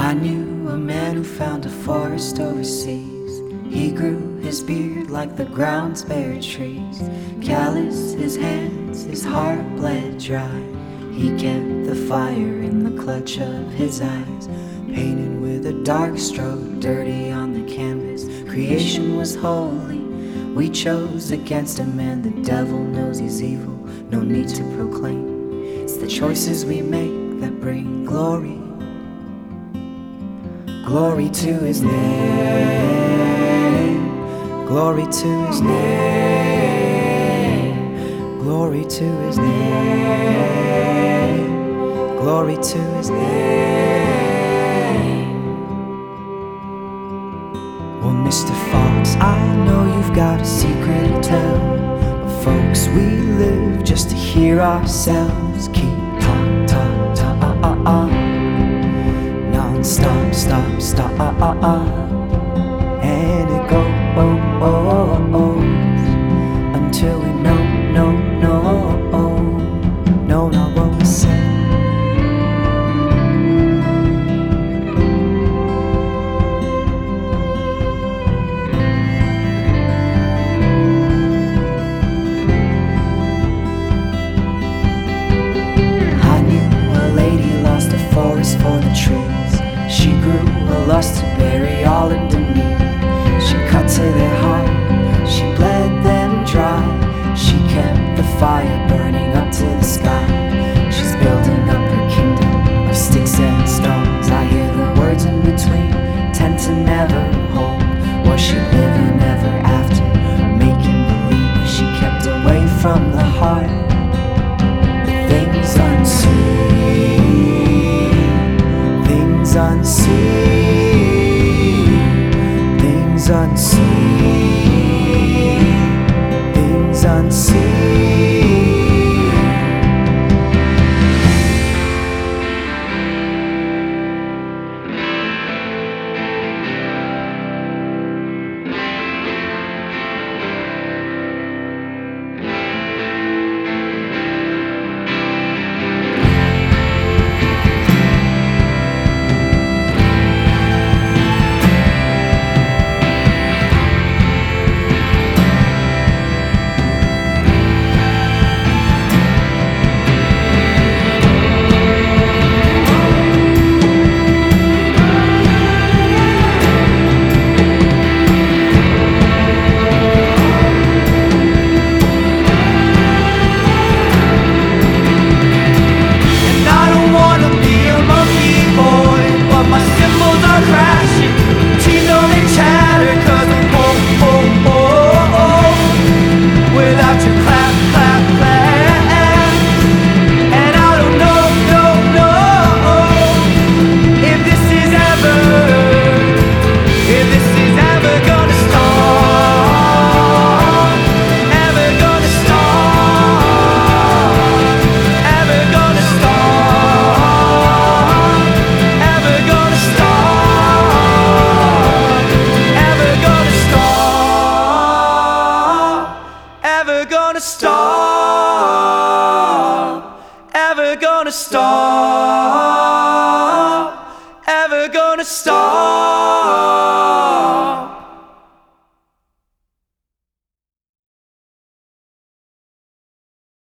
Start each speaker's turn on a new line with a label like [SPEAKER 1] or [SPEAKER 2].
[SPEAKER 1] I knew a man who found a forest overseas. He grew his beard like the ground's bare trees. Callous his hands, his heart bled dry. He kept the fire in the clutch of his eyes, painted with a dark stroke, dirty on the canvas. Creation was holy, we chose against him, and the devil knows he's evil, no need to proclaim. It's the choices we make that bring glory, glory to his name, glory to his name, glory to his name, glory to his name. Well, Mr. Fox, I know you've got a secret to tell, but folks, we live just to hear ourselves keep non-stop, stop, stop, and it goes until we know not what we say. I knew a lady lost a forest for the trees. She grew a lust to bury all underneath. She cut to their heart, she bled them dry. She kept the fire burning up to the sky. She's building up her kingdom of sticks and stones. I hear the words in between tend to never hold. Was she living ever after, making believe she kept away from the heart? The things unseen, things unseen, things unseen, things unseen. Ever gonna stop, ever gonna stop.